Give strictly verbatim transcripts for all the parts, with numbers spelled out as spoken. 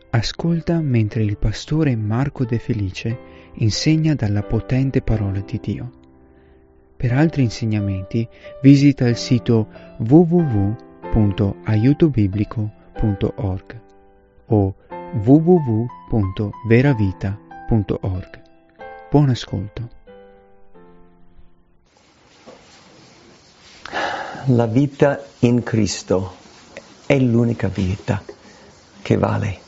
Ascolta mentre il pastore Marco De Felice insegna dalla potente parola di Dio. Per altri insegnamenti visita il sito w w w punto aiuto biblico punto org o w w w punto veravita punto org. Buon ascolto. La vita in Cristo è l'unica vita che vale.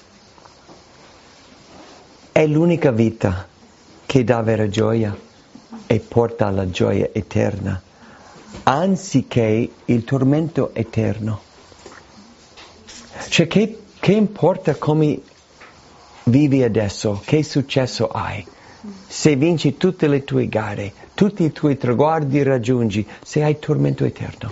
È l'unica vita che dà vera gioia e porta alla gioia eterna, anziché il tormento eterno. Cioè, che, che importa come vivi adesso, che successo hai? Se vinci tutte le tue gare, tutti i tuoi traguardi raggiungi, se hai tormento eterno.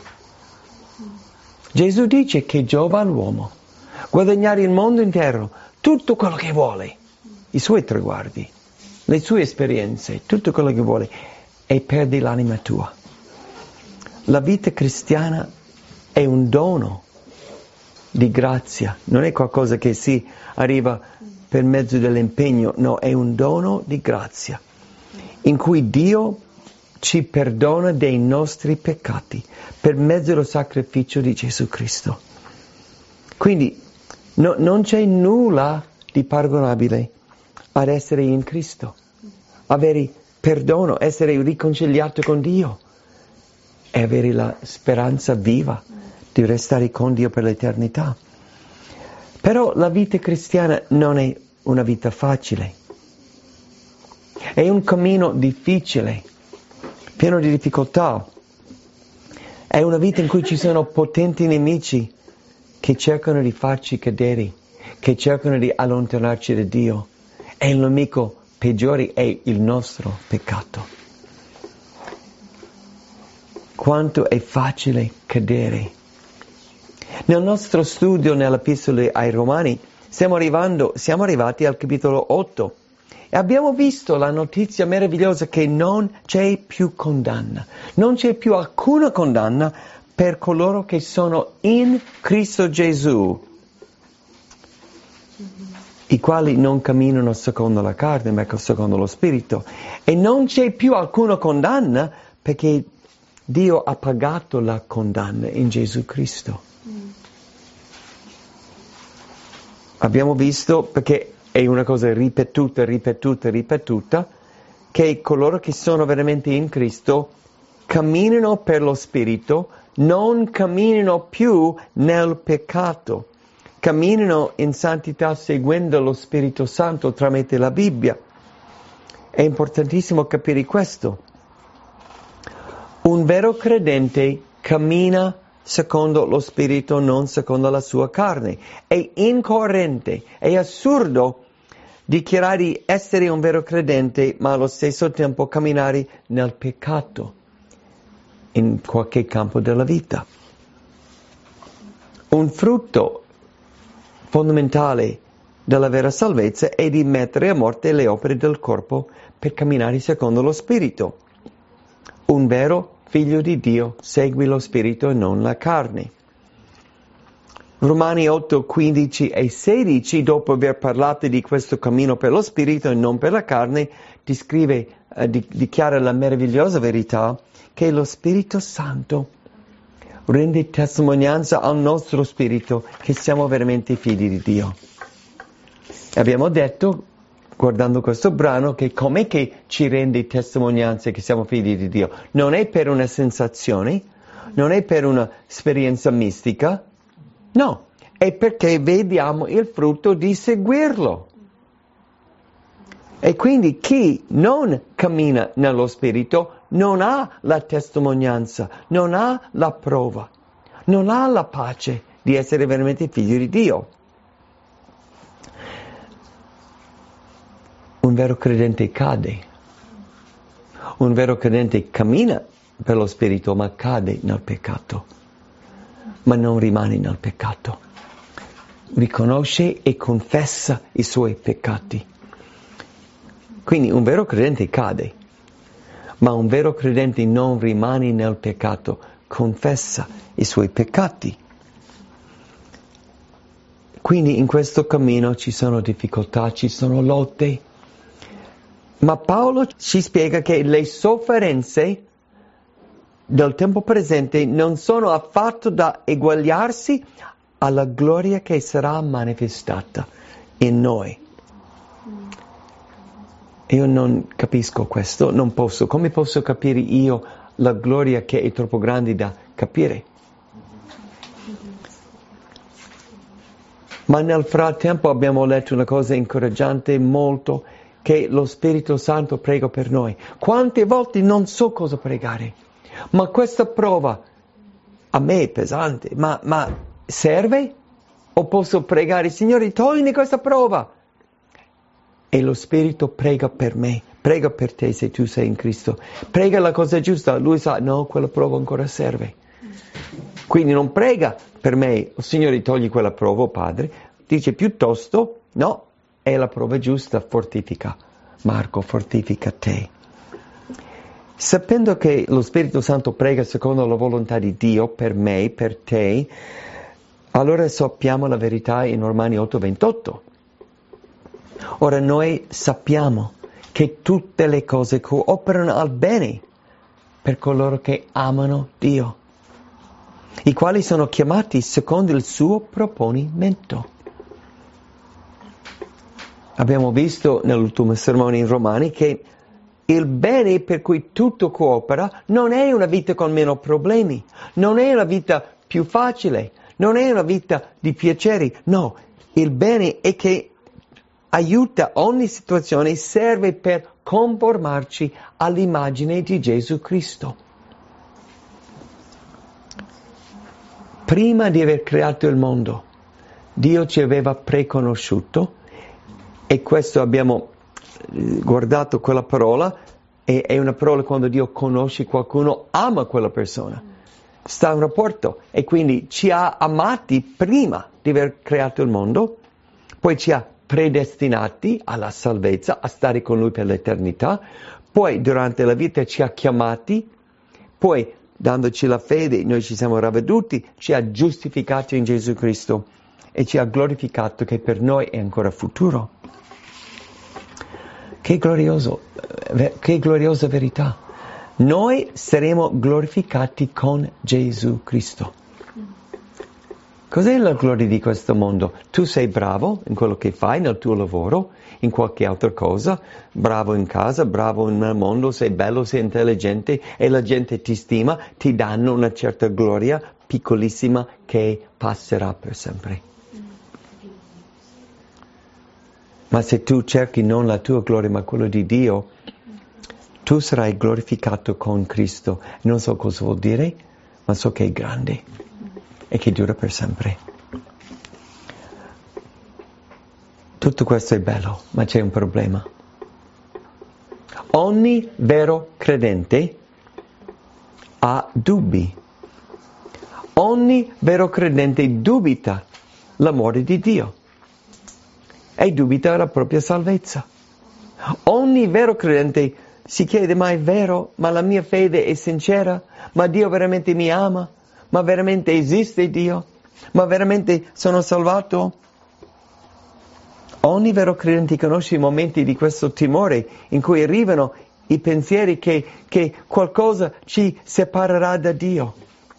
Gesù dice che giova all'uomo guadagnare il mondo intero, tutto quello che vuole, i suoi traguardi, le sue esperienze, tutto quello che vuole, e perdi l'anima tua. La vita cristiana è un dono di grazia, non è qualcosa che si arriva per mezzo dell'impegno, no, è un dono di grazia, in cui Dio ci perdona dei nostri peccati per mezzo del sacrificio di Gesù Cristo. Quindi no, non c'è nulla di paragonabile ad essere in Cristo, avere perdono, essere riconciliato con Dio e avere la speranza viva di restare con Dio per l'eternità. Però la vita cristiana non è una vita facile, è un cammino difficile, pieno di difficoltà, è una vita in cui ci sono potenti nemici che cercano di farci cadere, che cercano di allontanarci da Dio, e il nemico peggiore è il nostro peccato. Quanto è facile cadere. Nel nostro studio nell'Epistola ai Romani stiamo arrivando, siamo arrivati al capitolo otto e abbiamo visto la notizia meravigliosa che non c'è più condanna, non c'è più alcuna condanna per coloro che sono in Cristo Gesù, i quali non camminano secondo la carne ma secondo lo Spirito, e non c'è più alcuna condanna perché Dio ha pagato la condanna in Gesù Cristo. Mm. Abbiamo visto, perché è una cosa ripetuta, ripetuta, ripetuta, che coloro che sono veramente in Cristo camminano per lo Spirito, non camminano più nel peccato, camminano in santità seguendo lo Spirito Santo tramite la Bibbia. È importantissimo capire questo. Un vero credente cammina secondo lo Spirito, non secondo la sua carne. È incoerente, è assurdo dichiarare di essere un vero credente, ma allo stesso tempo camminare nel peccato in qualche campo della vita. Un frutto fondamentale della vera salvezza è di mettere a morte le opere del corpo per camminare secondo lo Spirito. Un vero figlio di Dio segue lo Spirito e non la carne. Romani otto, quindici e sedici, dopo aver parlato di questo cammino per lo Spirito e non per la carne, descrive, eh, di, dichiara la meravigliosa verità che lo Spirito Santo rende testimonianza al nostro spirito che siamo veramente figli di Dio. Abbiamo detto, guardando questo brano, che com'è che ci rende testimonianza che siamo figli di Dio? Non è per una sensazione, non è per un'esperienza mistica, no, è perché vediamo il frutto di seguirlo. E quindi chi non cammina nello Spirito non ha la testimonianza, non ha la prova, non ha la pace di essere veramente figlio di Dio. Un vero credente cade, un vero credente cammina per lo Spirito ma cade nel peccato, ma non rimane nel peccato, riconosce e confessa i suoi peccati. Quindi un vero credente cade, ma un vero credente non rimane nel peccato, confessa i suoi peccati. Quindi in questo cammino ci sono difficoltà, ci sono lotte, ma Paolo ci spiega che le sofferenze del tempo presente non sono affatto da eguagliarsi alla gloria che sarà manifestata in noi. Io non capisco questo, non posso. Come posso capire io la gloria che è troppo grande da capire? Ma nel frattempo abbiamo letto una cosa incoraggiante molto, che lo Spirito Santo prega per noi. Quante volte non so cosa pregare, ma questa prova a me è pesante, ma, ma serve? O posso pregare, Signore, togli questa prova? E lo Spirito prega per me, prega per te se tu sei in Cristo. Prega la cosa giusta, lui sa, no, quella prova ancora serve. Quindi non prega per me, oh, Signore, togli quella prova, oh, Padre. Dice piuttosto, no, è la prova giusta, fortifica. Marco, fortifica te. Sapendo che lo Spirito Santo prega secondo la volontà di Dio, per me, per te, allora sappiamo la verità in Romani otto ventotto. Ora noi sappiamo che tutte le cose cooperano al bene per coloro che amano Dio, i quali sono chiamati secondo il suo proponimento. Abbiamo visto nell'ultimo sermone in Romani che il bene per cui tutto coopera non è una vita con meno problemi, non è una vita più facile, non è una vita di piaceri, no, il bene è che aiuta ogni situazione, serve per conformarci all'immagine di Gesù Cristo. Prima di aver creato il mondo, Dio ci aveva preconosciuto, e questo abbiamo guardato quella parola, e è una parola quando Dio conosce qualcuno, ama quella persona, sta in rapporto, e quindi ci ha amati prima di aver creato il mondo, poi ci ha predestinati alla salvezza, a stare con Lui per l'eternità, poi durante la vita ci ha chiamati, poi dandoci la fede noi ci siamo ravveduti, ci ha giustificati in Gesù Cristo e ci ha glorificato che per noi è ancora futuro. Che glorioso, che gloriosa verità! Noi saremo glorificati con Gesù Cristo. Cos'è la gloria di questo mondo? Tu sei bravo in quello che fai, nel tuo lavoro, in qualche altra cosa, bravo in casa, bravo nel mondo, sei bello, sei intelligente e la gente ti stima, ti danno una certa gloria piccolissima che passerà per sempre. Ma se tu cerchi non la tua gloria ma quello di Dio, tu sarai glorificato con Cristo. Non so cosa vuol dire, ma so che è grande e che dura per sempre. Tutto questo è bello, ma c'è un problema. Ogni vero credente ha dubbi. Ogni vero credente dubita l'amore di Dio e dubita la propria salvezza. Ogni vero credente si chiede, ma è vero? Ma la mia fede è sincera? Ma Dio veramente mi ama? Ma veramente esiste Dio? Ma veramente sono salvato? Ogni vero credente conosce i momenti di questo timore in cui arrivano i pensieri che, che qualcosa ci separerà da Dio.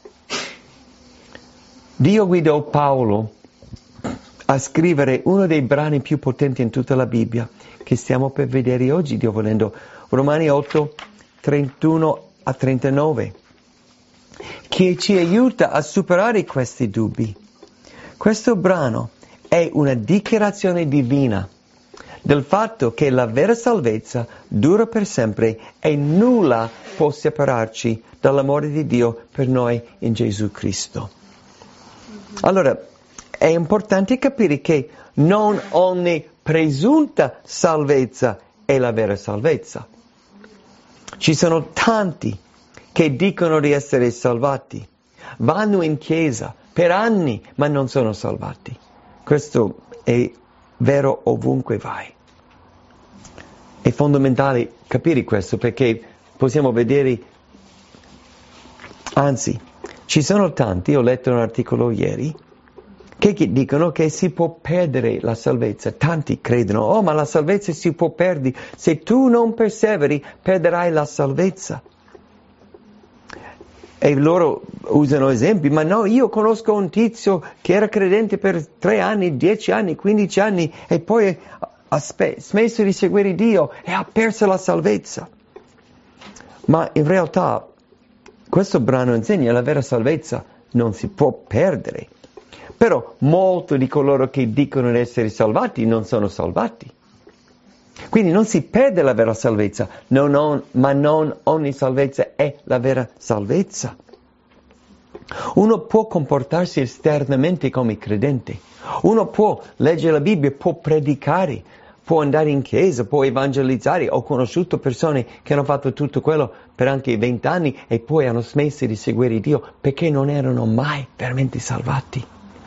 Dio guidò Paolo a scrivere uno dei brani più potenti in tutta la Bibbia, che stiamo per vedere oggi, Dio volendo, Romani otto, trentuno a trentanove, che ci aiuta a superare questi dubbi. Questo brano è una dichiarazione divina del fatto che la vera salvezza dura per sempre e nulla può separarci dall'amore di Dio per noi in Gesù Cristo. Allora, è importante capire che non ogni presunta salvezza è la vera salvezza. Ci sono tanti che dicono di essere salvati, vanno in chiesa per anni ma non sono salvati. Questo è vero ovunque vai. È fondamentale capire questo perché possiamo vedere, anzi, ci sono tanti, ho letto un articolo ieri, che dicono che si può perdere la salvezza. Tanti credono, oh ma la salvezza si può perdere, se tu non perseveri perderai la salvezza. E loro usano esempi, ma no, io conosco un tizio che era credente per tre anni, dieci anni, quindici anni e poi ha spe- smesso di seguire Dio e ha perso la salvezza. Ma in realtà questo brano insegna la vera salvezza non si può perdere. Però molti di coloro che dicono di essere salvati non sono salvati. Quindi non si perde la vera salvezza, non on, ma non ogni salvezza è la vera salvezza. Uno può comportarsi esternamente come credente, uno può leggere la Bibbia, può predicare, può andare in chiesa, può evangelizzare. Ho conosciuto persone che hanno fatto tutto quello per anche vent'anni e poi hanno smesso di seguire Dio perché non erano mai veramente salvati.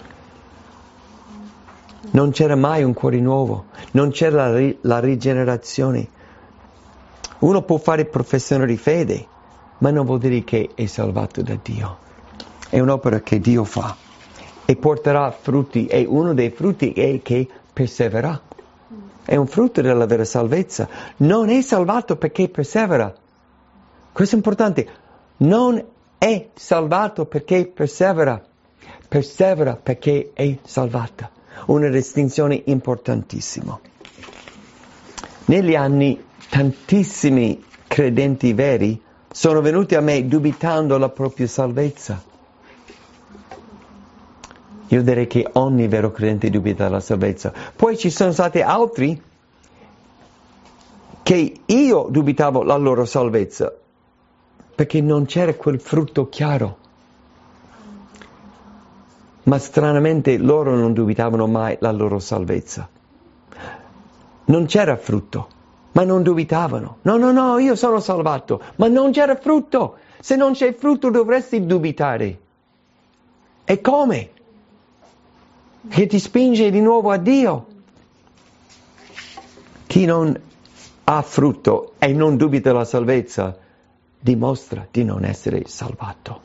Non c'era mai un cuore nuovo, non c'era la, ri- la rigenerazione. Uno può fare professione di fede, ma non vuol dire che è salvato da Dio. È un'opera che Dio fa e porterà frutti, e uno dei frutti è che persevererà. È un frutto della vera salvezza. Non è salvato perché persevera. Questo è importante. Non è salvato perché persevera. Persevera perché è salvata. Una distinzione importantissima. Negli anni tantissimi credenti veri sono venuti a me dubitando la propria salvezza. Io direi che ogni vero credente dubita della salvezza. Poi ci sono stati altri che io dubitavo la loro salvezza perché non c'era quel frutto chiaro. Ma stranamente loro non dubitavano mai la loro salvezza. Non c'era frutto, ma non dubitavano. No, no, no, io sono salvato, ma non c'era frutto. Se non c'è frutto dovresti dubitare. E come? Che ti spinge di nuovo a Dio. Chi non ha frutto e non dubita la salvezza dimostra di non essere salvato.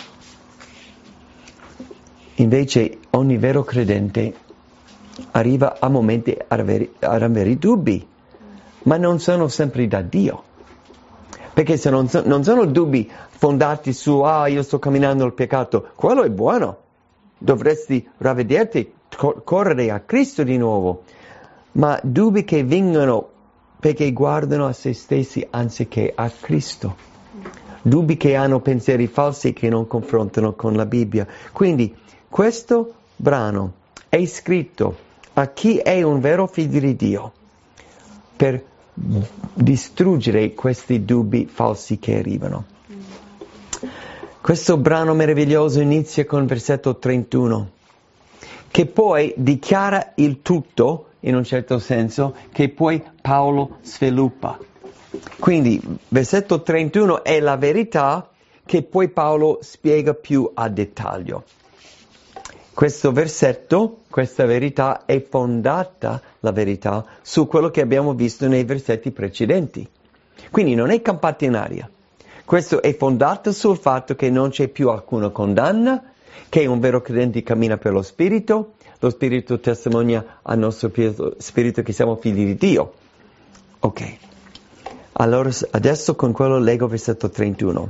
Invece ogni vero credente arriva a momenti ad avere, ad avere dubbi, ma non sono sempre da Dio. Perché se non, so, non sono dubbi fondati su, ah, io sto camminando nel peccato, quello è buono. Dovresti ravvederti, cor- correre a Cristo di nuovo. Ma dubbi che vengono perché guardano a se stessi anziché a Cristo. Dubbi che hanno pensieri falsi che non confrontano con la Bibbia. Quindi questo brano è scritto a chi è un vero figlio di Dio per distruggere questi dubbi falsi che arrivano. Questo brano meraviglioso inizia con il versetto trentuno, che poi dichiara il tutto, in un certo senso, che poi Paolo sviluppa. Quindi, versetto trentuno è la verità che poi Paolo spiega più a dettaglio. Questo versetto, questa verità, è fondata, la verità, su quello che abbiamo visto nei versetti precedenti. Quindi non è campata in aria. Questo è fondato sul fatto che non c'è più alcuna condanna, che un vero credente cammina per lo Spirito, lo Spirito testimonia al nostro Spirito che siamo figli di Dio. Ok. Allora adesso con quello leggo versetto trentuno.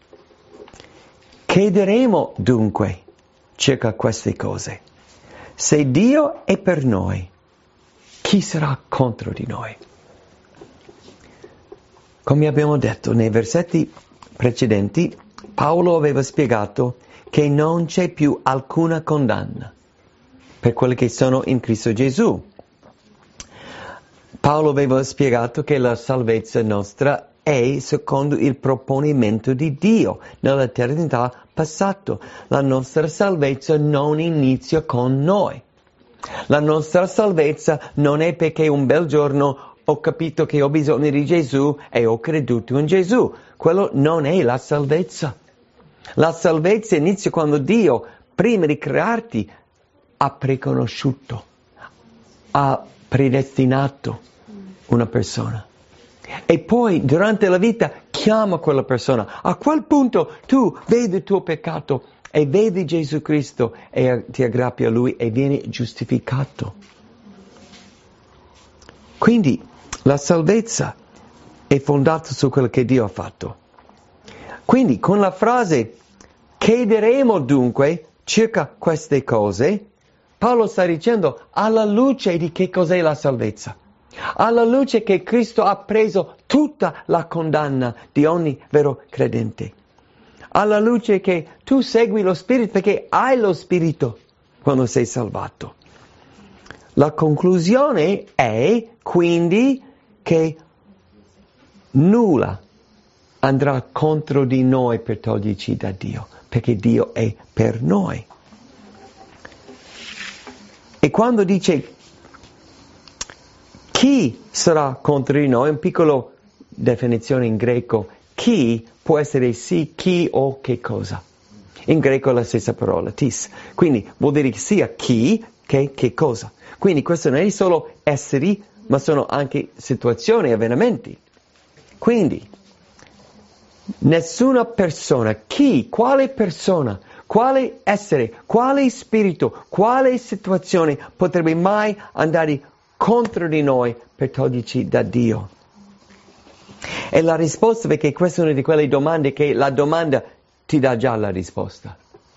Che diremo dunque circa queste cose? Se Dio è per noi, chi sarà contro di noi? Come abbiamo detto nei versetti precedenti, Paolo aveva spiegato che non c'è più alcuna condanna per quelli che sono in Cristo Gesù. Paolo aveva spiegato che la salvezza nostra è secondo il proponimento di Dio nell'eternità passata. La nostra salvezza non inizia con noi. La nostra salvezza non è perché un bel giorno ho capito che ho bisogno di Gesù e ho creduto in Gesù. Quello non è la salvezza. La salvezza inizia quando Dio, prima di crearti, ha preconosciuto, ha predestinato una persona. E poi durante la vita chiama quella persona. A quel punto tu vedi il tuo peccato e vedi Gesù Cristo e ti aggrappi a Lui e vieni giustificato. Quindi la salvezza è fondata su quello che Dio ha fatto. Quindi con la frase chiederemo dunque circa queste cose, Paolo sta dicendo alla luce di che cos'è la salvezza, alla luce che Cristo ha preso tutta la condanna di ogni vero credente, alla luce che tu segui lo Spirito perché hai lo Spirito quando sei salvato. La conclusione è quindi che nulla andrà contro di noi per toglierci da Dio, perché Dio è per noi. E quando dice chi sarà contro di noi, un piccolo definizione in greco, chi può essere sì, chi o che cosa. In greco è la stessa parola, tis. Quindi vuol dire sia chi che che cosa. Quindi questo non è solo esseri, ma sono anche situazioni, avvenimenti. Quindi nessuna persona, chi, quale persona, quale essere, quale spirito, quale situazione potrebbe mai andare contro di noi per toglierci da Dio? E la risposta, perché questa è una di quelle domande che la domanda ti dà già la risposta.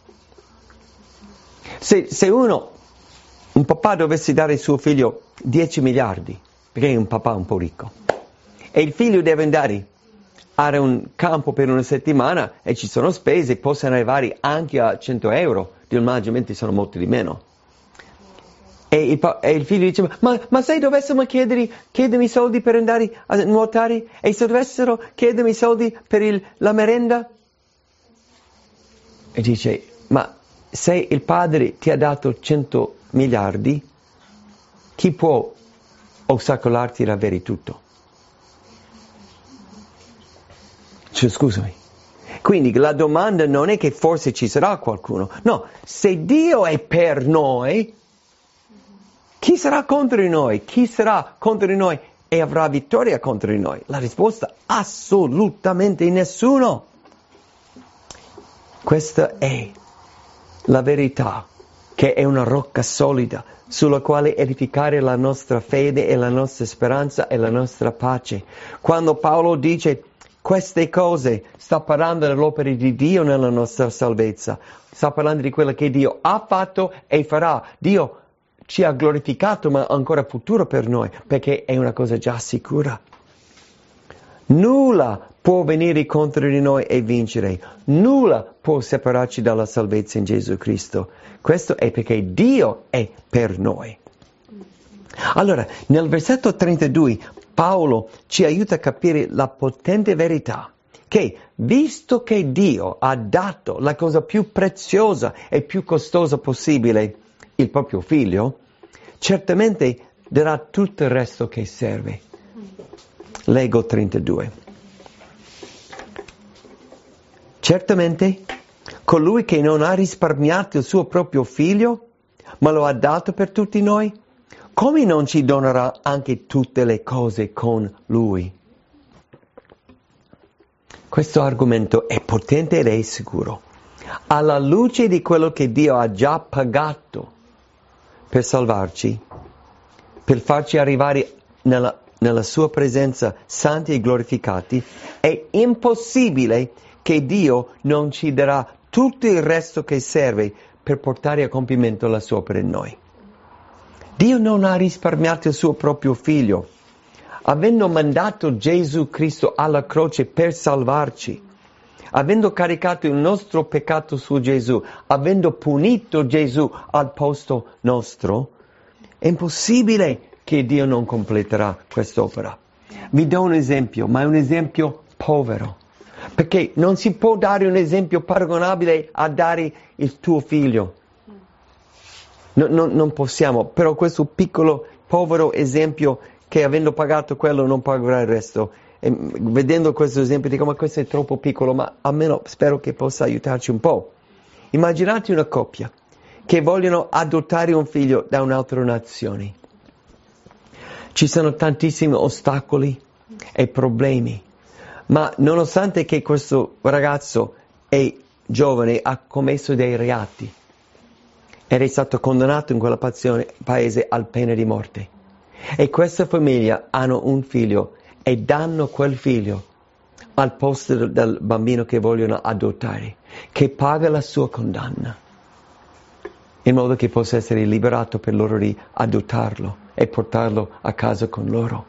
Se, se uno, un papà dovesse dare a suo figlio dieci miliardi, perché è un papà un po' ricco, e il figlio deve andare a un campo per una settimana e ci sono spese, possono arrivare anche a cento euro, normalmente sono molti di meno. E il, e il figlio dice, ma, ma se dovessimo chiedere, chiedermi soldi per andare a nuotare, e se dovessero chiedermi soldi per il, la merenda? E dice, ma se il padre ti ha dato cento miliardi, chi può ostacolarti ad avere tutto? Cioè, scusami. Quindi la domanda non è che forse ci sarà qualcuno. No, se Dio è per noi, chi sarà contro di noi? Chi sarà contro di noi e avrà vittoria contro di noi? La risposta assolutamente nessuno. Questa è la verità, che è una rocca solida sulla quale edificare la nostra fede e la nostra speranza e la nostra pace. Quando Paolo dice queste cose, sta parlando dell'opera di Dio nella nostra salvezza, sta parlando di quello che Dio ha fatto e farà. Dio ci ha glorificato, ma ancora futuro per noi, perché è una cosa già sicura. Nulla può venire contro di noi e vincere, nulla può separarci dalla salvezza in Gesù Cristo. Questo è perché Dio è per noi. Allora, nel versetto trentadue, Paolo ci aiuta a capire la potente verità che, visto che Dio ha dato la cosa più preziosa e più costosa possibile, il proprio figlio, certamente darà tutto il resto che serve. Leggo trentadue. Certamente, colui che non ha risparmiato il suo proprio figlio, ma lo ha dato per tutti noi, come non ci donerà anche tutte le cose con lui? Questo argomento è potente ed è sicuro. Alla luce di quello che Dio ha già pagato per salvarci, per farci arrivare nella, nella sua presenza santi e glorificati, è impossibile che Dio non ci darà tutto il resto che serve per portare a compimento la sua opera in noi. Dio non ha risparmiato il suo proprio figlio, avendo mandato Gesù Cristo alla croce per salvarci, avendo caricato il nostro peccato su Gesù, avendo punito Gesù al posto nostro. È impossibile che Dio non completerà quest'opera. Vi do un esempio, ma è un esempio povero, perché non si può dare un esempio paragonabile a dare il tuo figlio. No, no, non possiamo, però questo piccolo, povero esempio che avendo pagato quello non pagherà il resto. E vedendo questo esempio dico, ma questo è troppo piccolo, ma almeno spero che possa aiutarci un po'. Immaginate una coppia che vogliono adottare un figlio da un'altra nazione. Ci sono tantissimi ostacoli e problemi, ma nonostante che questo ragazzo è giovane ha commesso dei reati ed è stato condannato in quella paese al pena di morte. E questa famiglia hanno un figlio e danno quel figlio al posto del, del bambino che vogliono adottare, che paga la sua condanna, in modo che possa essere liberato per loro di adottarlo e portarlo a casa con loro.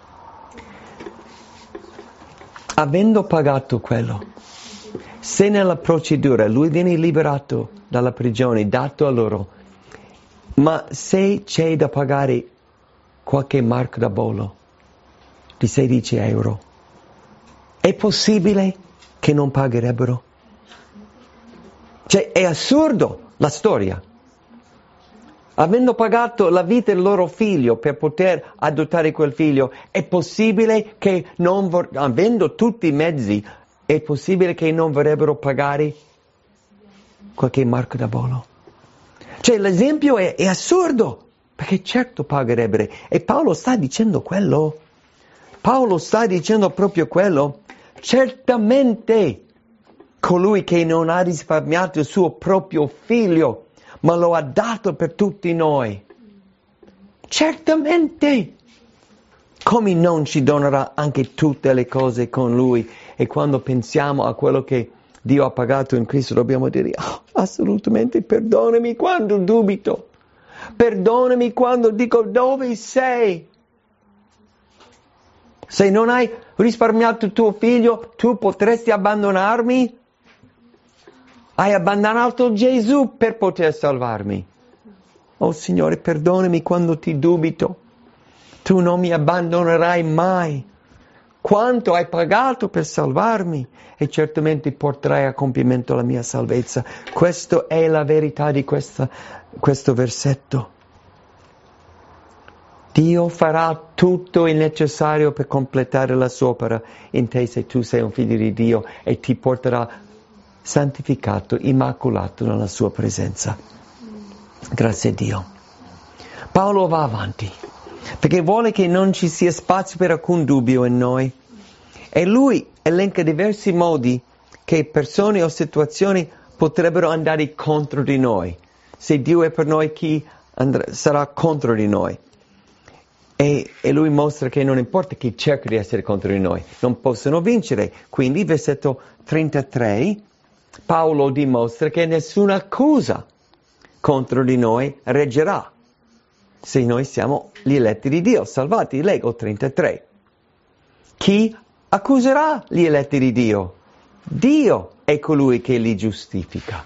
Avendo pagato quello, se nella procedura lui viene liberato dalla prigione, dato a loro, ma se c'è da pagare qualche marca da bollo di sedici euro, è possibile che non pagherebbero? Cioè, è assurdo la storia. Avendo pagato la vita del loro figlio per poter adottare quel figlio, è possibile che non, vor- avendo tutti i mezzi, è possibile che non vorrebbero pagare qualche marca da bollo? Cioè, l'esempio è, è assurdo, perché certo pagherebbero. E Paolo sta dicendo quello. Paolo sta dicendo proprio quello. Certamente colui che non ha risparmiato il suo proprio figlio, ma lo ha dato per tutti noi, certamente come non ci donerà anche tutte le cose con lui. E quando pensiamo a quello che Dio ha pagato in Cristo, dobbiamo dire: oh, assolutamente, perdonami quando dubito, perdonami quando dico: dove sei? Se non hai risparmiato tuo figlio, tu potresti abbandonarmi? Hai abbandonato Gesù per poter salvarmi. Oh Signore, perdonami quando ti dubito. Tu non mi abbandonerai mai. Quanto hai pagato per salvarmi, e certamente porterai a compimento la mia salvezza. Questa è la verità di questa, questo versetto. Dio farà tutto il necessario per completare la sua opera in te, se tu sei un figlio di Dio, e ti porterà santificato, immacolato nella sua presenza. Grazie a Dio. Paolo va avanti, perché vuole che non ci sia spazio per alcun dubbio in noi. E lui elenca diversi modi che persone o situazioni potrebbero andare contro di noi. Se Dio è per noi, chi andrà, sarà contro di noi? E, e lui mostra che non importa chi cerca di essere contro di noi, non possono vincere. Quindi, versetto trentatré, Paolo dimostra che nessuna accusa contro di noi reggerà, se noi siamo gli eletti di Dio, salvati. Leggo trentatré. Chi accuserà gli eletti di Dio? Dio è colui che li giustifica.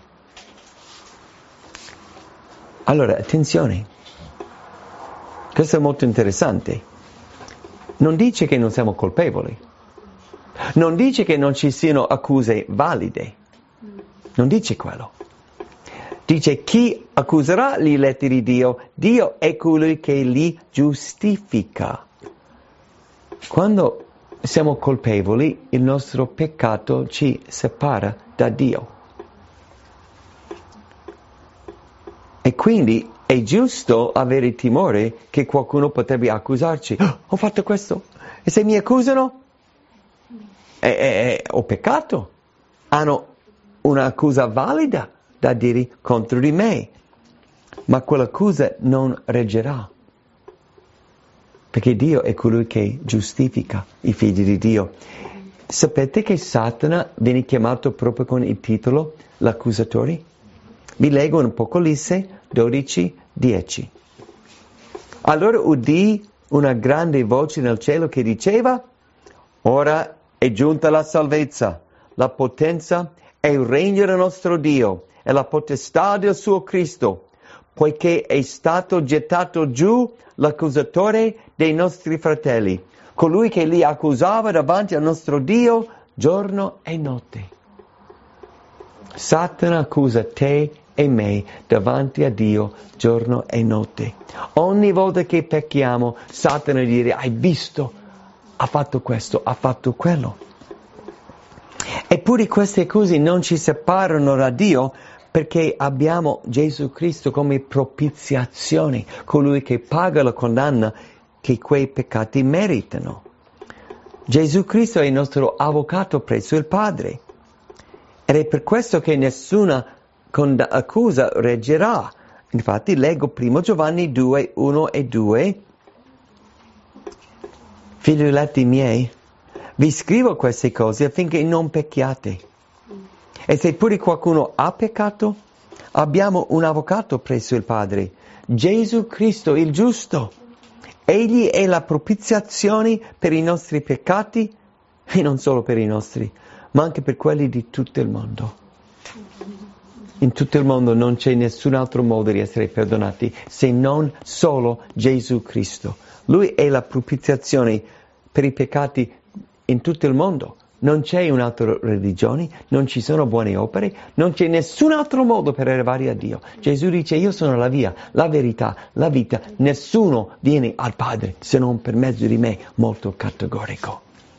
Allora, attenzione, questo è molto interessante. Non dice che non siamo colpevoli, non dice che non ci siano accuse valide, non dice quello. Dice: chi accuserà gli eletti di Dio? Dio è colui che li giustifica. Quando siamo colpevoli, il nostro peccato ci separa da Dio. E quindi è giusto avere timore che qualcuno potrebbe accusarci. Oh, ho fatto questo. E se mi accusano? Eh, eh, ho peccato. Hanno un'accusa valida da dire contro di me. Ma quell'accusa non reggerà. Perché Dio è colui che giustifica i figli di Dio. Sapete che Satana viene chiamato proprio con il titolo l'accusatore? Vi leggo in Apocalisse dodici dieci. Allora udì una grande voce nel cielo che diceva: ora è giunta la salvezza, la potenza e il regno del nostro Dio e la potestà del suo Cristo, poiché è stato gettato giù l'accusatore dei nostri fratelli, colui che li accusava davanti al nostro Dio giorno e notte. Satana accusa te e me davanti a Dio giorno e notte. Ogni volta che pecchiamo, Satana dice: hai visto? Ha fatto questo, ha fatto quello. Eppure queste accuse non ci separano da Dio, perché abbiamo Gesù Cristo come propiziazione, colui che paga la condanna che quei peccati meritano. Gesù Cristo è il nostro avvocato presso il Padre. Ed è per questo che nessuna cond- accusa reggerà. Infatti leggo primo Giovanni due, uno e due. Figlioletti miei, vi scrivo queste cose affinché non pecchiate. E se pure qualcuno ha peccato, abbiamo un avvocato presso il Padre, Gesù Cristo il giusto. Egli è la propiziazione per i nostri peccati, e non solo per i nostri, ma anche per quelli di tutto il mondo. In tutto il mondo non c'è nessun altro modo di essere perdonati se non solo Gesù Cristo. Lui è la propiziazione per i peccati in tutto il mondo. Non c'è un'altra religione, non ci sono buone opere, non c'è nessun altro modo per arrivare a Dio. Gesù dice: io sono la via, la verità, la vita. Nessuno viene al Padre se non per mezzo di me. Molto categorico.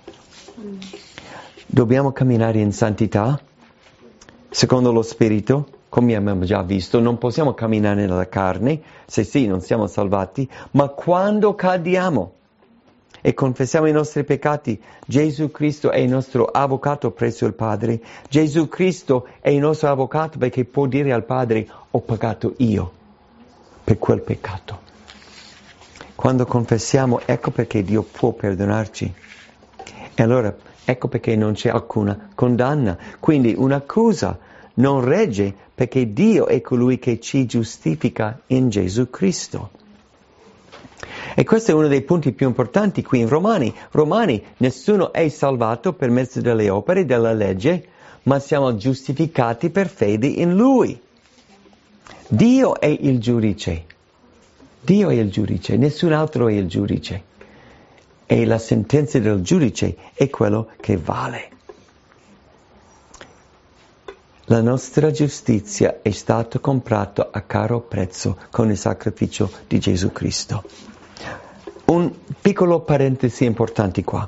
Dobbiamo camminare in santità, secondo lo Spirito, come abbiamo già visto. Non possiamo camminare nella carne, se sì non siamo salvati, ma quando cadiamo e confessiamo i nostri peccati, Gesù Cristo è il nostro avvocato presso il Padre. Gesù Cristo è il nostro avvocato perché può dire al Padre: ho pagato io per quel peccato. Quando confessiamo, ecco perché Dio può perdonarci. E allora ecco perché non c'è alcuna condanna. Quindi un'accusa non regge perché Dio è colui che ci giustifica in Gesù Cristo. E questo è uno dei punti più importanti qui in Romani. Romani, nessuno è salvato per mezzo delle opere, della legge, ma siamo giustificati per fede in Lui. Dio è il giudice. Dio è il giudice, nessun altro è il giudice. E la sentenza del giudice è quello che vale. La nostra giustizia è stata comprata a caro prezzo con il sacrificio di Gesù Cristo. Un piccolo parentesi importante qua.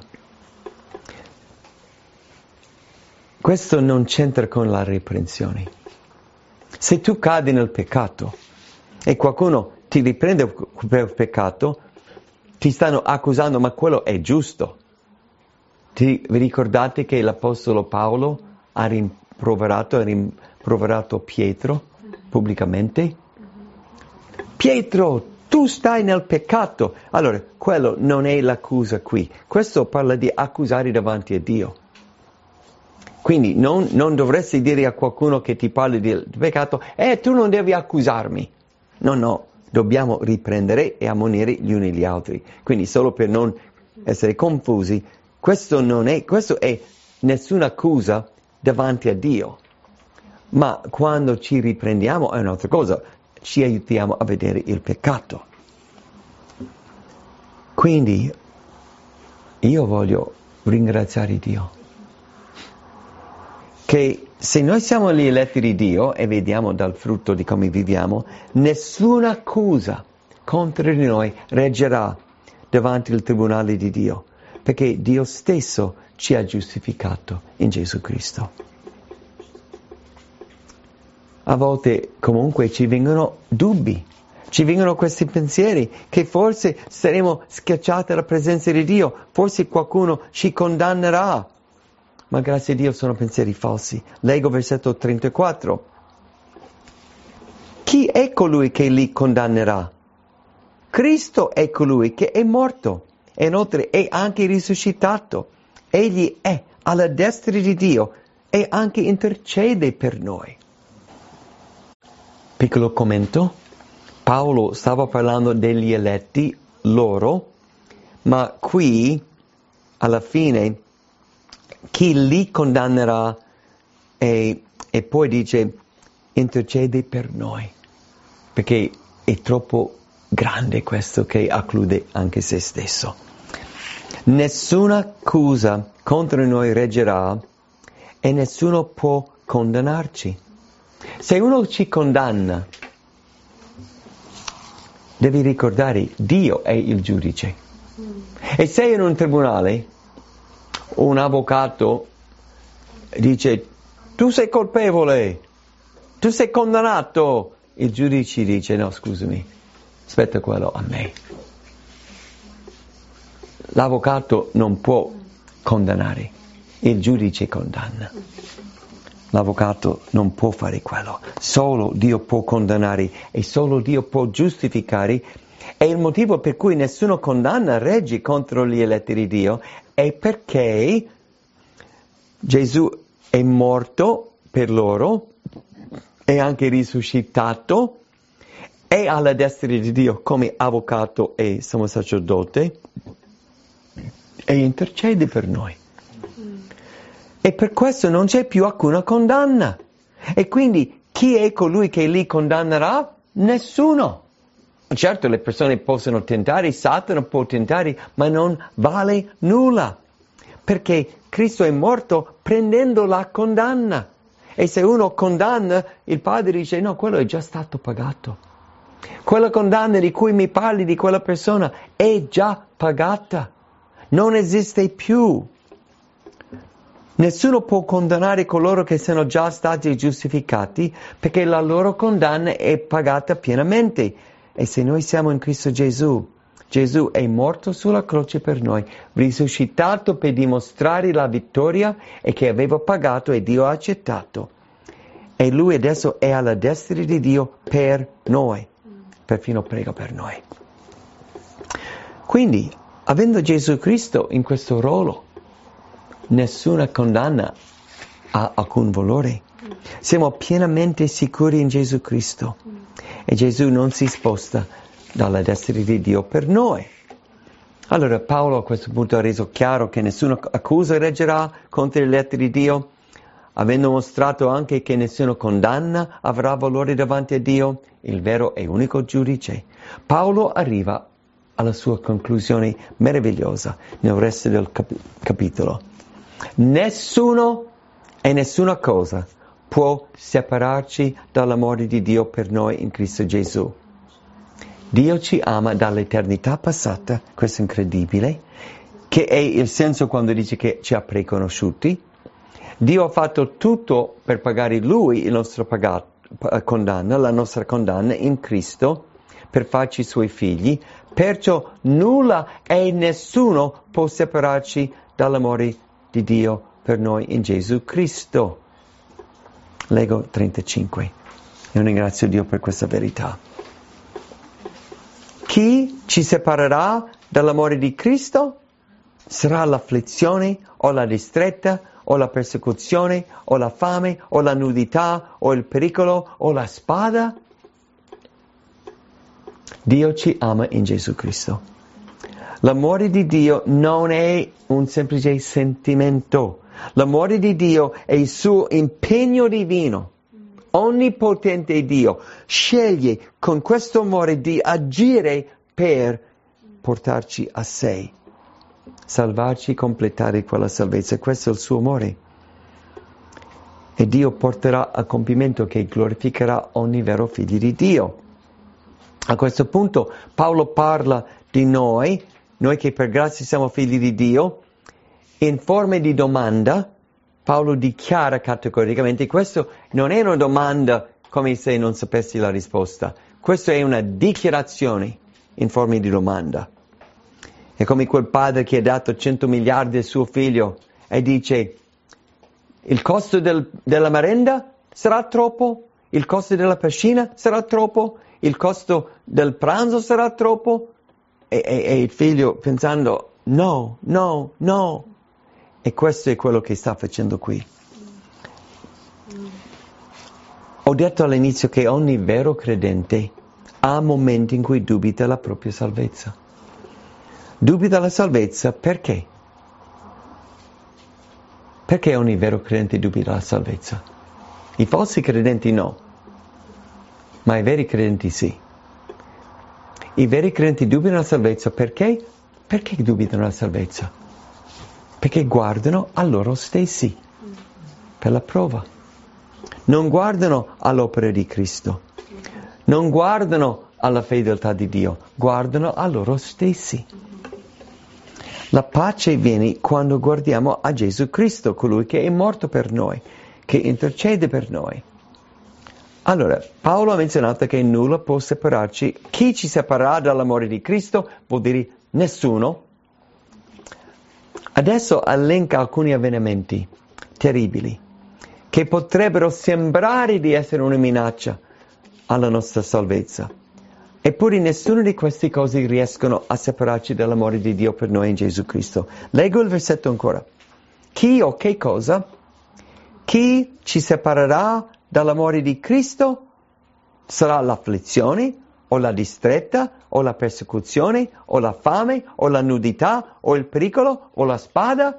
Questo non c'entra con la riprensione. Se tu cadi nel peccato e qualcuno ti riprende per peccato, ti stanno accusando, ma quello è giusto. Ti, vi ricordate che l'Apostolo Paolo ha rimproverato, ha rimproverato Pietro pubblicamente? Pietro, tu stai nel peccato. Allora, quello non è l'accusa qui. Questo parla di accusare davanti a Dio. Quindi non, non dovresti dire a qualcuno che ti parli del peccato: eh, tu non devi accusarmi. No, no, dobbiamo riprendere e ammonire gli uni gli altri. Quindi solo per non essere confusi, questo non è, questo è nessuna accusa davanti a Dio. Ma quando ci riprendiamo è un'altra cosa. Ci aiutiamo a vedere il peccato. Quindi io voglio ringraziare Dio che se noi siamo gli eletti di Dio e vediamo dal frutto di come viviamo, nessuna accusa contro di noi reggerà davanti al tribunale di Dio, perché Dio stesso ci ha giustificato in Gesù Cristo. A volte comunque ci vengono dubbi, ci vengono questi pensieri che forse saremo schiacciati alla presenza di Dio, forse qualcuno ci condannerà. Ma grazie a Dio sono pensieri falsi. Leggo versetto trentaquattro. Chi è colui che li condannerà? Cristo è colui che è morto e inoltre è anche risuscitato. Egli è alla destra di Dio e anche intercede per noi. Piccolo commento, Paolo stava parlando degli eletti, loro, ma qui, alla fine, chi li condannerà e, e poi dice, intercede per noi, perché è troppo grande questo che acclude anche se stesso. Nessuna accusa contro noi reggerà e nessuno può condannarci. Se uno ci condanna, devi ricordare, Dio è il giudice. E se in un tribunale un avvocato dice: tu sei colpevole, tu sei condannato, il giudice dice: no, scusami, aspetta quello a me. L'avvocato non può condannare, il giudice condanna. L'avvocato non può fare quello, solo Dio può condannare e solo Dio può giustificare. E il motivo per cui nessuno condanna reggi contro gli eletti di Dio è perché Gesù è morto per loro, è anche risuscitato, è alla destra di Dio come avvocato e sommo sacerdote e intercede per noi. E per questo non c'è più alcuna condanna. E quindi chi è colui che li condannerà? Nessuno. Certo, le persone possono tentare, Satana può tentare, ma non vale nulla. Perché Cristo è morto prendendo la condanna. E se uno condanna, il Padre dice, no, quello è già stato pagato. Quella condanna di cui mi parli di quella persona è già pagata. Non esiste più. Nessuno può condannare coloro che sono già stati giustificati perché la loro condanna è pagata pienamente. E se noi siamo in Cristo Gesù, Gesù è morto sulla croce per noi, risuscitato per dimostrare la vittoria e che aveva pagato e Dio ha accettato. E Lui adesso è alla destra di Dio per noi, perfino prega per noi. Quindi, avendo Gesù Cristo in questo ruolo, nessuna condanna ha alcun valore. Siamo pienamente sicuri in Gesù Cristo e Gesù non si sposta dalla destra di Dio per noi. Allora Paolo a questo punto ha reso chiaro che nessuna accusa reggerà contro gli eletti di Dio, avendo mostrato anche che nessuna condanna avrà valore davanti a Dio, il vero e unico giudice. Paolo arriva alla sua conclusione meravigliosa nel resto del cap- capitolo. Nessuno e nessuna cosa può separarci dall'amore di Dio per noi in Cristo Gesù. Dio ci ama dall'eternità passata, questo è incredibile, che è il senso quando dice che ci ha preconosciuti. Dio ha fatto tutto per pagare Lui il nostro pagato, condanna, la nostra condanna in Cristo, per farci Suoi figli, perciò nulla e nessuno può separarci dall'amore di Dio per noi in Gesù Cristo. Leggo trentacinque. Io ringrazio Dio per questa verità. Chi ci separerà dall'amore di Cristo? Sarà l'afflizione o la distretta o la persecuzione o la fame o la nudità o il pericolo o la spada? Dio ci ama in Gesù Cristo. L'amore di Dio non è un semplice sentimento. L'amore di Dio è il suo impegno divino. Onnipotente Dio sceglie con questo amore di agire per portarci a sé, salvarci, completare quella salvezza. Questo è il suo amore. E Dio porterà a compimento che glorificherà ogni vero figlio di Dio. A questo punto Paolo parla di noi, noi che per grazia siamo figli di Dio, in forma di domanda. Paolo dichiara categoricamente, questo non è una domanda come se non sapessi la risposta, questo è una dichiarazione in forma di domanda. È come quel padre che ha dato cento miliardi al suo figlio e dice, il costo del, della merenda sarà troppo, il costo della piscina sarà troppo, il costo del pranzo sarà troppo, e, e, e il figlio pensando, no, no, no. E questo è quello che sta facendo qui. Ho detto all'inizio che ogni vero credente ha momenti in cui dubita la propria salvezza. Dubita la salvezza perché? Perché ogni vero credente dubita la salvezza? I falsi credenti no, ma i veri credenti sì. I veri credenti dubitano la salvezza perché? Perché dubitano la salvezza? Perché guardano a loro stessi, per la prova. Non guardano all'opera di Cristo, non guardano alla fedeltà di Dio, guardano a loro stessi. La pace viene quando guardiamo a Gesù Cristo, colui che è morto per noi, che intercede per noi. Allora, Paolo ha menzionato che nulla può separarci. Chi ci separerà dall'amore di Cristo vuol dire nessuno. Adesso elenca alcuni avvenimenti terribili che potrebbero sembrare di essere una minaccia alla nostra salvezza. Eppure nessuna di queste cose riescono a separarci dall'amore di Dio per noi in Gesù Cristo. Leggo il versetto ancora. Chi o che cosa? Chi ci separerà dall'amore di Cristo? Sarà l'afflizione, o la distretta, o la persecuzione, o la fame, o la nudità, o il pericolo, o la spada?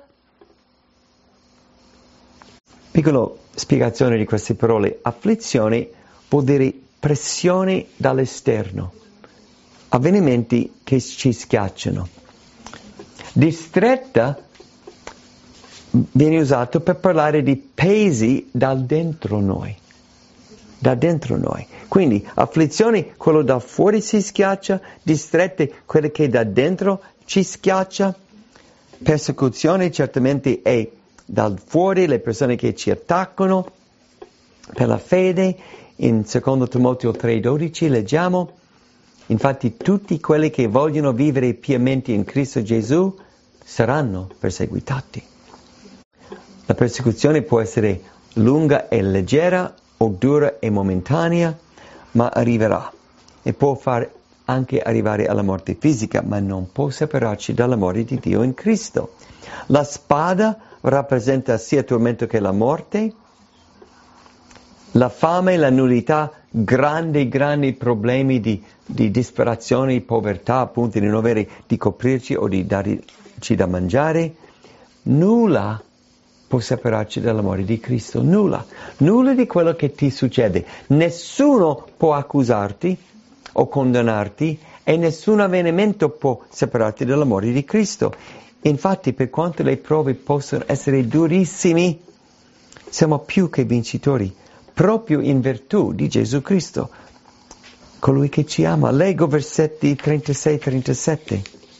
Piccola spiegazione di queste parole. Afflizione vuol dire pressione dall'esterno, avvenimenti che ci schiacciano. Distretta viene usato per parlare di pesi da dentro noi. Da dentro noi. Quindi afflizioni, quello da fuori si schiaccia, distrette, quelle che da dentro ci schiaccia. Persecuzione certamente è dal fuori, le persone che ci attaccano per la fede. In secondo Timoteo tre dodici leggiamo, infatti tutti quelli che vogliono vivere pienamente in Cristo Gesù saranno perseguitati. La persecuzione può essere lunga e leggera o dura e momentanea, ma arriverà e può far anche arrivare alla morte fisica, ma non può separarci dall'amore di Dio in Cristo. La spada rappresenta sia il tormento che la morte, la fame, la nudità, grandi, grandi problemi di, di disperazione, di povertà, appunto di non avere di coprirci o di darci da mangiare. Nulla può separarci dall'amore di Cristo, nulla, nulla di quello che ti succede. Nessuno può accusarti o condannarti e nessun avvenimento può separarti dall'amore di Cristo. Infatti, per quanto le prove possono essere durissime, siamo più che vincitori, proprio in virtù di Gesù Cristo, colui che ci ama. Leggo versetti trentasei trentasette.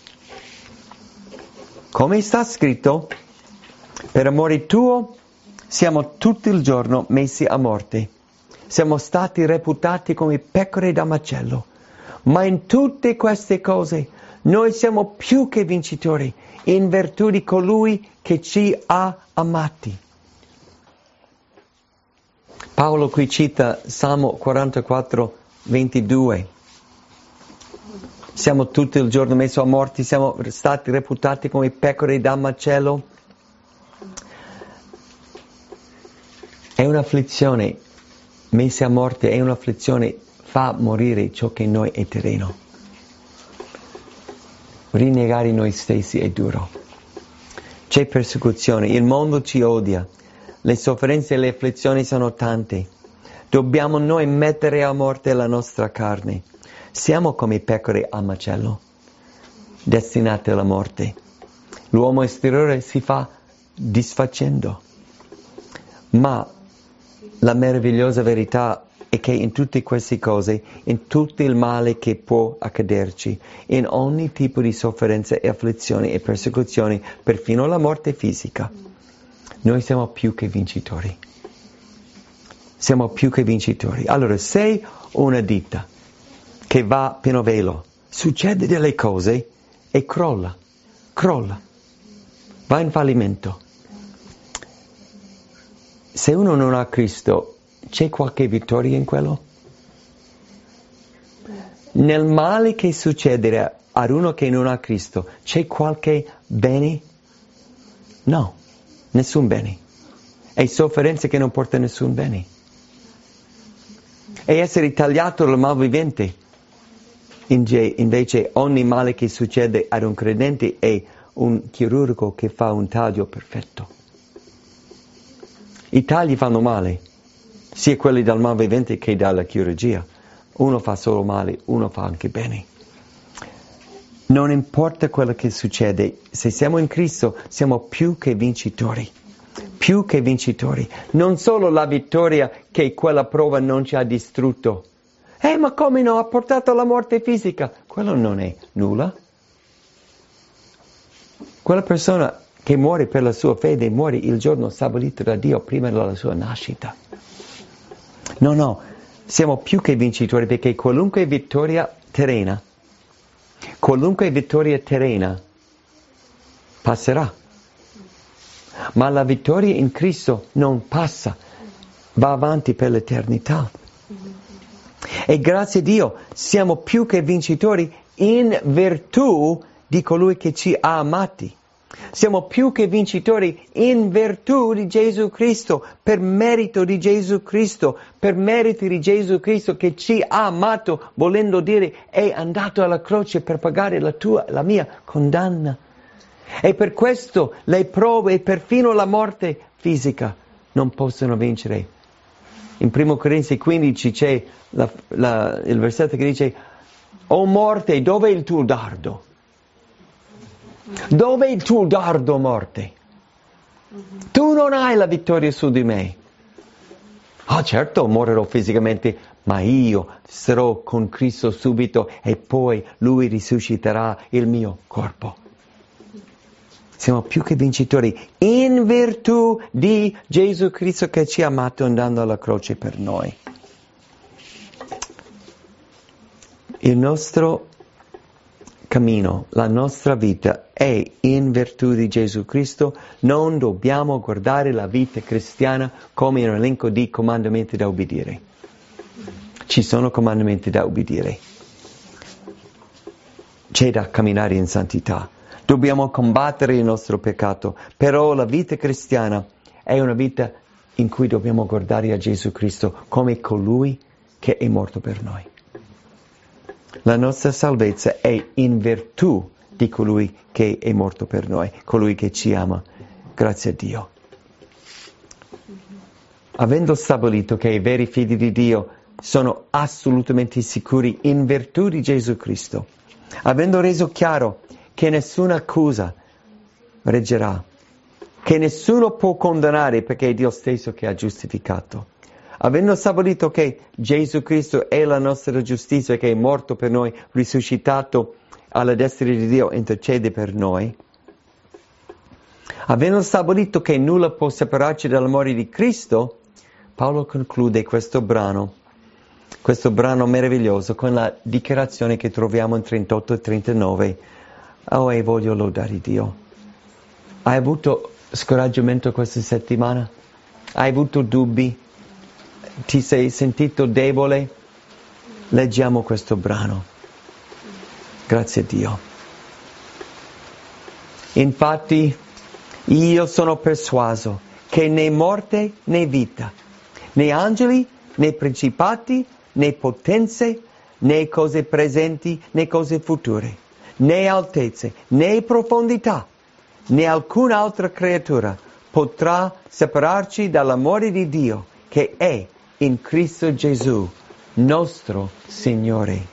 Come sta scritto, per amore tuo siamo tutto il giorno messi a morte. Siamo stati reputati come pecore da macello. Ma in tutte queste cose noi siamo più che vincitori in virtù di colui che ci ha amati. Paolo qui cita Salmo quarantaquattro ventidue. Siamo tutto il giorno messi a morte, siamo stati reputati come pecore da macello. È un'afflizione, messi a morte è un'afflizione, fa morire ciò che in noi è terreno. Rinnegare noi stessi è duro. C'è persecuzione, il mondo ci odia, le sofferenze e le afflizioni sono tante. Dobbiamo noi mettere a morte la nostra carne. Siamo come pecore a macello, destinate alla morte. L'uomo esteriore si fa disfacendo. Ma la meravigliosa verità è che in tutte queste cose, in tutto il male che può accaderci, in ogni tipo di sofferenza e afflizioni e persecuzioni, perfino la morte fisica, noi siamo più che vincitori. Siamo più che vincitori. Allora, sei una ditta che va a pieno velo, succede delle cose e crolla, crolla, va in fallimento. Se uno non ha Cristo, c'è qualche vittoria in quello? Nel male che succederà ad uno che non ha Cristo, c'è qualche bene? No, nessun bene. E sofferenze che non portano nessun bene. E essere tagliato dal malvivente. Invece ogni male che succede ad un credente è un chirurgo che fa un taglio perfetto. I tagli fanno male, sia quelli dal malvivente che dalla chirurgia. Uno fa solo male, uno fa anche bene. Non importa quello che succede, se siamo in Cristo siamo più che vincitori. Più che vincitori. Non solo la vittoria che quella prova non ci ha distrutto. Eh, ma come no? Ha portato alla morte fisica. Quello non è nulla. Quella persona che muore per la sua fede, muore il giorno stabilito da Dio prima della sua nascita. No, no, siamo più che vincitori perché qualunque vittoria terrena, qualunque vittoria terrena passerà. Ma la vittoria in Cristo non passa, va avanti per l'eternità. E grazie a Dio siamo più che vincitori in virtù di colui che ci ha amati. Siamo più che vincitori in virtù di Gesù Cristo, per merito di Gesù Cristo, per merito di Gesù Cristo che ci ha amato, volendo dire è andato alla croce per pagare la tua, la mia condanna. E per questo le prove e perfino la morte fisica non possono vincere. In primo Corinzi quindici c'è la, la, il versetto che dice: o morte, dove è il tuo dardo? Dove è il tuo dardo, morte? Tu non hai la vittoria su di me. Ah, certo, morirò fisicamente, ma io sarò con Cristo subito e poi Lui risusciterà il mio corpo. Siamo più che vincitori in virtù di Gesù Cristo che ci ha amato andando alla croce per noi. Il nostro cammino, la nostra vita è in virtù di Gesù Cristo. Non dobbiamo guardare la vita cristiana come un elenco di comandamenti da obbedire. Ci sono comandamenti da obbedire. C'è da camminare in santità. Dobbiamo combattere il nostro peccato, però la vita cristiana è una vita in cui dobbiamo guardare a Gesù Cristo come colui che è morto per noi. La nostra salvezza è in virtù di colui che è morto per noi, colui che ci ama. Grazie a Dio. Avendo stabilito che i veri figli di Dio sono assolutamente sicuri in virtù di Gesù Cristo, avendo reso chiaro che nessuna accusa reggerà, che nessuno può condannare perché è Dio stesso che ha giustificato. Avendo stabilito che Gesù Cristo è la nostra giustizia, che è morto per noi, risuscitato alla destra di Dio, intercede per noi. Avendo stabilito che nulla può separarci dall'amore di Cristo, Paolo conclude questo brano, questo brano meraviglioso con la dichiarazione che troviamo in trentotto e trentanove. Oh, e voglio lodare Dio. Hai avuto scoraggiamento questa settimana? Hai avuto dubbi? Ti sei sentito debole? Leggiamo questo brano. Grazie a Dio. Infatti, io sono persuaso che né morte né vita, né angeli, né principati, né potenze, né cose presenti, né cose future, né altezze, né profondità, né alcun'altra creatura potrà separarci dall'amore di Dio che è in Cristo Gesù, nostro Signore.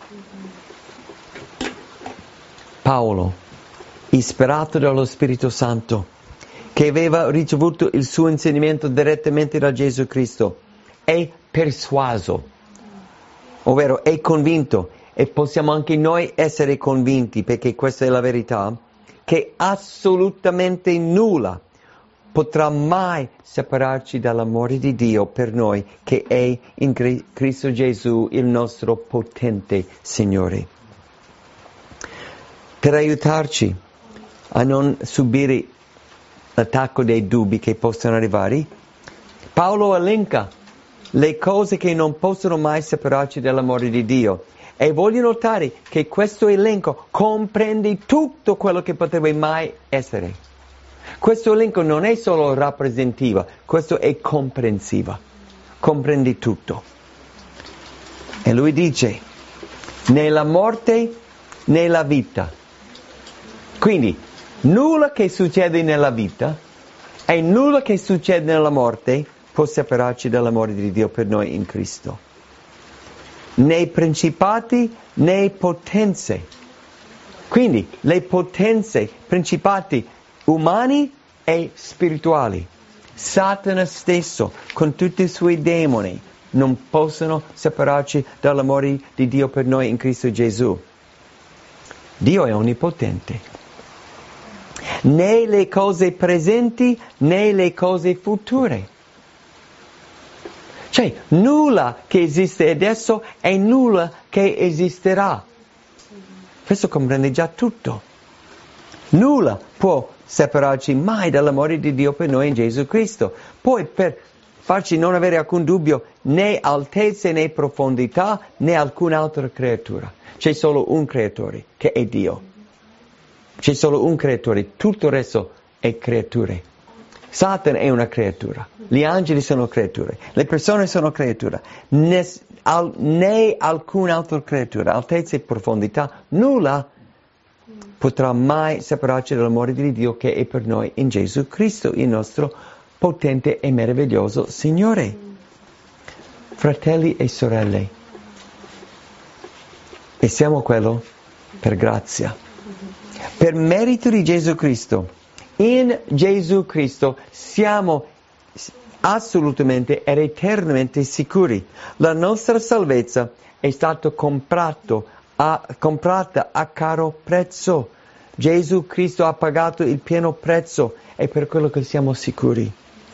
Paolo, ispirato dallo Spirito Santo, che aveva ricevuto il suo insegnamento direttamente da Gesù Cristo, è persuaso, ovvero è convinto, e possiamo anche noi essere convinti, perché questa è la verità, che assolutamente nulla potrà mai separarci dall'amore di Dio per noi, che è in Cristo Gesù, il nostro potente Signore. Per aiutarci a non subire l'attacco dei dubbi che possono arrivare, Paolo elenca le cose che non possono mai separarci dall'amore di Dio. E voglio notare che questo elenco comprende tutto quello che potrebbe mai essere. Questo elenco non è solo rappresentativa, questo è comprensiva. Comprende tutto. E lui dice, né la morte né la vita. Quindi, nulla che succede nella vita e nulla che succede nella morte può separarci dall'amore di Dio per noi in Cristo. Né principati né potenze. Quindi le potenze, principati umani e spirituali, Satana stesso con tutti i suoi demoni non possono separarci dall'amore di Dio per noi in Cristo Gesù. Dio è onnipotente. Né le cose presenti né le cose future. Cioè, nulla che esiste adesso e nulla che esisterà. Questo comprende già tutto. Nulla può separarci mai dall'amore di Dio per noi in Gesù Cristo. Poi per farci non avere alcun dubbio né altezze né profondità né alcun'altra creatura. C'è solo un creatore, che è Dio. C'è solo un creatore, tutto il resto è creature. Satana è una creatura, gli angeli sono creature, le persone sono creature, né, al, né alcun'altra creatura, altezza e profondità, nulla potrà mai separarci dall'amore di Dio che è per noi in Gesù Cristo, il nostro potente e meraviglioso Signore. Fratelli e sorelle, e siamo quello per grazia, per merito di Gesù Cristo. In Gesù Cristo siamo assolutamente ed eternamente sicuri. La nostra salvezza è stata comprato a, comprata a caro prezzo. Gesù Cristo ha pagato il pieno prezzo e per quello che siamo sicuri.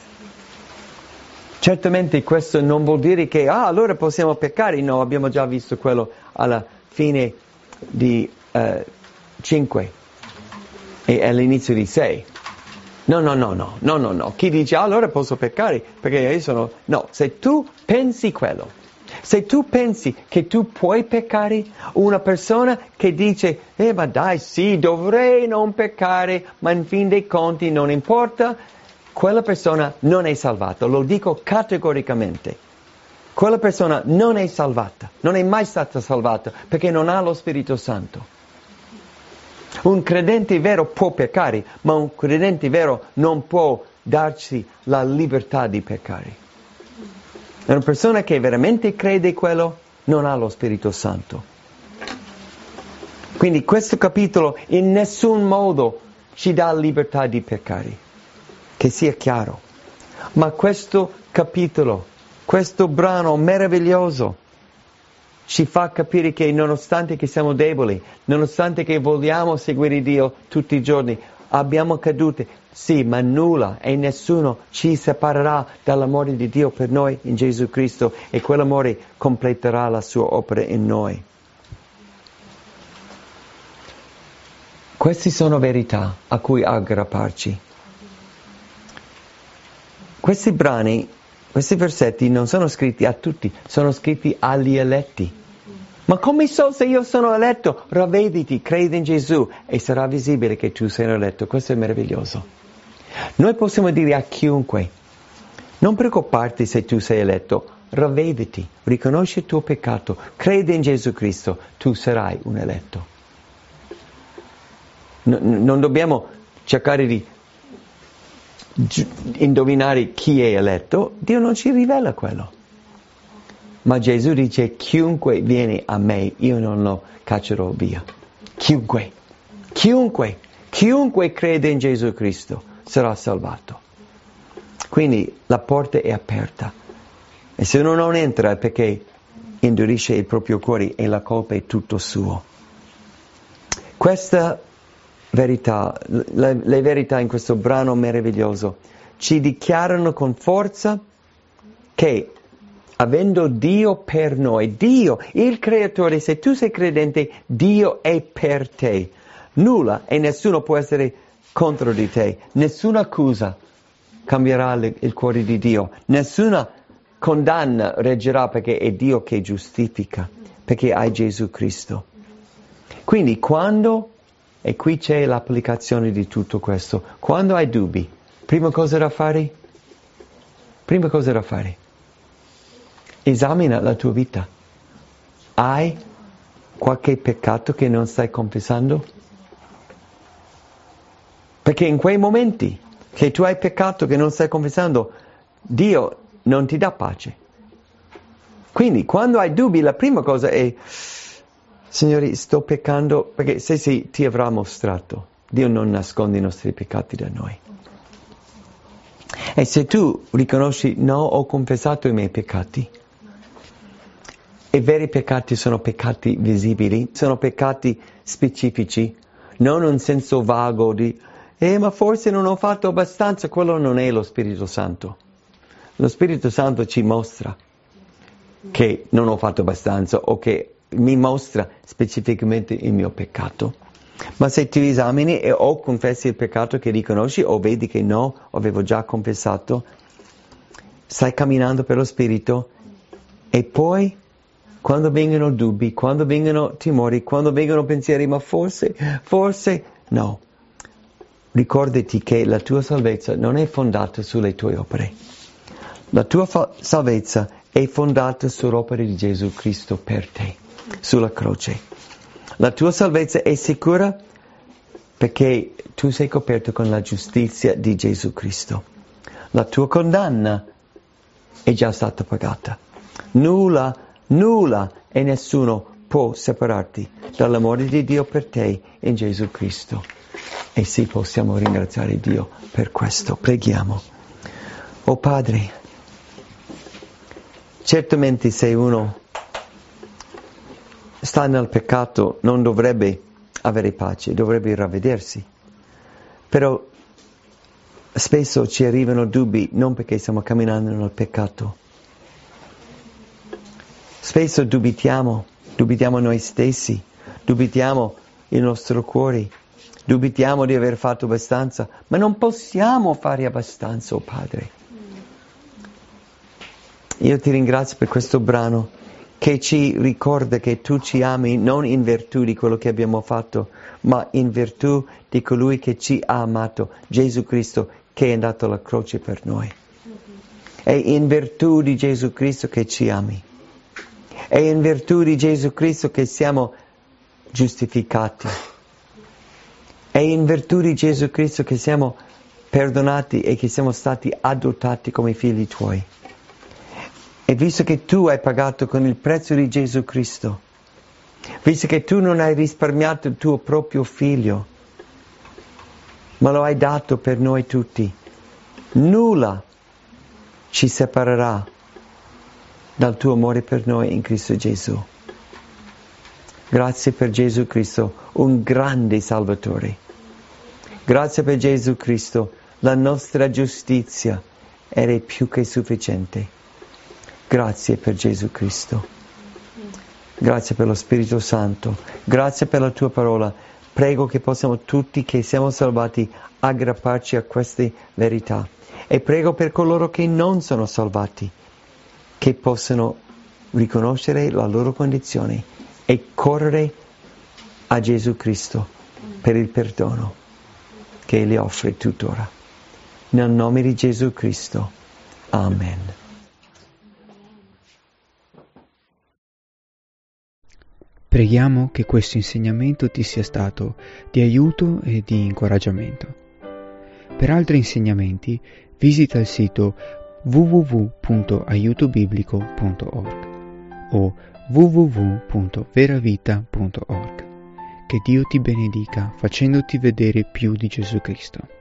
Certamente questo non vuol dire che ah, allora possiamo peccare. No, abbiamo già visto quello alla fine di uh, cinque e all'inizio di sei. No, no, no, no, no, no, no. Chi dice ah, allora posso peccare perché io sono... No, se tu pensi quello, se tu pensi che tu puoi peccare, una persona che dice eh ma dai sì, dovrei non peccare, ma in fin dei conti non importa, quella persona non è salvata, lo dico categoricamente. Quella persona non è salvata, non è mai stata salvata perché non ha lo Spirito Santo. Un credente vero può peccare, ma un credente vero non può darci la libertà di peccare. Una persona che veramente crede quello non ha lo Spirito Santo. Quindi questo capitolo in nessun modo ci dà libertà di peccare, che sia chiaro. Ma questo capitolo, questo brano meraviglioso, ci fa capire che nonostante che siamo deboli, nonostante che vogliamo seguire Dio tutti i giorni, abbiamo cadute, sì, ma nulla e nessuno ci separerà dall'amore di Dio per noi in Gesù Cristo e quell'amore completerà la sua opera in noi. Queste sono verità a cui aggrapparci. Questi brani, questi versetti non sono scritti a tutti, sono scritti agli eletti. Ma come so se io sono eletto? Ravvediti, credi in Gesù e sarà visibile che tu sei eletto. Questo è meraviglioso. Noi possiamo dire a chiunque, non preoccuparti se tu sei eletto, ravvediti, riconosci il tuo peccato, credi in Gesù Cristo, tu sarai un eletto. N- non dobbiamo cercare di indovinare chi è eletto, Dio non ci rivela quello. Ma Gesù dice chiunque viene a me io non lo caccerò via. Chiunque, chiunque, chiunque crede in Gesù Cristo sarà salvato. Quindi la porta è aperta e se uno non entra è perché indurisce il proprio cuore e la colpa è tutto suo. Questa verità, le, le verità in questo brano meraviglioso ci dichiarano con forza che avendo Dio per noi, Dio, il Creatore, se tu sei credente, Dio è per te. Nulla e nessuno può essere contro di te. Nessuna accusa cambierà le, il cuore di Dio. Nessuna condanna reggerà perché è Dio che giustifica, perché hai Gesù Cristo. Quindi quando, e qui c'è l'applicazione di tutto questo, quando hai dubbi, prima cosa da fare? Prima cosa da fare? Esamina la tua vita. Hai qualche peccato che non stai confessando? Perché in quei momenti che tu hai peccato che non stai confessando, Dio non ti dà pace. Quindi quando hai dubbi la prima cosa è Signore, sto peccando, perché se sì, ti avrà mostrato. Dio non nasconde i nostri peccati da noi. E se tu riconosci no, ho confessato i miei peccati, i veri peccati sono peccati visibili, sono peccati specifici, non un senso vago di eh ma forse non ho fatto abbastanza, quello non è lo Spirito Santo. Lo Spirito Santo ci mostra che non ho fatto abbastanza o che mi mostra specificamente il mio peccato. Ma se tu esamini e o confessi il peccato che riconosci o vedi che no, avevo già confessato, stai camminando per lo Spirito e poi quando vengono dubbi, quando vengono timori, quando vengono pensieri, ma forse, forse, no. Ricordati che la tua salvezza non è fondata sulle tue opere. La tua fa- salvezza è fondata sull'opera di Gesù Cristo per te, sulla croce. La tua salvezza è sicura perché tu sei coperto con la giustizia di Gesù Cristo. La tua condanna è già stata pagata. Nulla, nulla e nessuno può separarti dall'amore di Dio per te in Gesù Cristo. E sì, possiamo ringraziare Dio per questo. Preghiamo. Oh Padre, certamente se uno sta nel peccato non dovrebbe avere pace, dovrebbe ravvedersi. Però spesso ci arrivano dubbi non perché stiamo camminando nel peccato. Spesso dubitiamo, dubitiamo noi stessi, dubitiamo il nostro cuore, dubitiamo di aver fatto abbastanza, ma non possiamo fare abbastanza, oh Padre. Io ti ringrazio per questo brano che ci ricorda che tu ci ami non in virtù di quello che abbiamo fatto, ma in virtù di colui che ci ha amato, Gesù Cristo, che è andato alla croce per noi. È in virtù di Gesù Cristo che ci ami. È in virtù di Gesù Cristo che siamo giustificati. È in virtù di Gesù Cristo che siamo perdonati e che siamo stati adottati come figli tuoi. E visto che tu hai pagato con il prezzo di Gesù Cristo, visto che tu non hai risparmiato il tuo proprio figlio, ma lo hai dato per noi tutti, nulla ci separerà dal tuo amore per noi in Cristo Gesù. Grazie per Gesù Cristo, un grande Salvatore. Grazie per Gesù Cristo, la nostra giustizia era più che sufficiente. Grazie per Gesù Cristo. Grazie per lo Spirito Santo. Grazie per la tua parola. Prego che possiamo tutti che siamo salvati aggrapparci a queste verità. E prego per coloro che non sono salvati, che possano riconoscere la loro condizione e correre a Gesù Cristo per il perdono che Egli offre tuttora. Nel nome di Gesù Cristo. Amen. Preghiamo che questo insegnamento ti sia stato di aiuto e di incoraggiamento. Per altri insegnamenti visita il sito w w w punto aiuto biblico punto org o w w w punto veravita punto org. Che Dio ti benedica facendoti vedere più di Gesù Cristo.